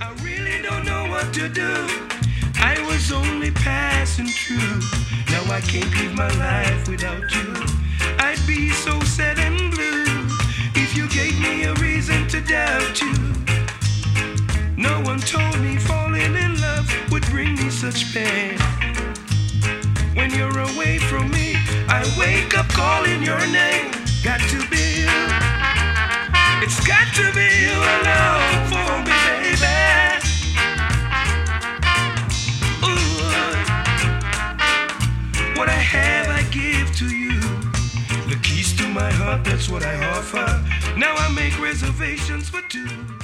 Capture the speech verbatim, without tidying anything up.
I really don't know what to do. I was only passing through. Now I can't live my life without you. I'd be so sad and blue if you gave me a reason to doubt you. No one told me falling in love would bring me such pain. When you're away from me, I wake up calling your name. Got to be you. It's got to be you alone for me, baby. Ooh. What I have, I give to you. The keys to my heart, that's what I offer. Now I make reservations for two.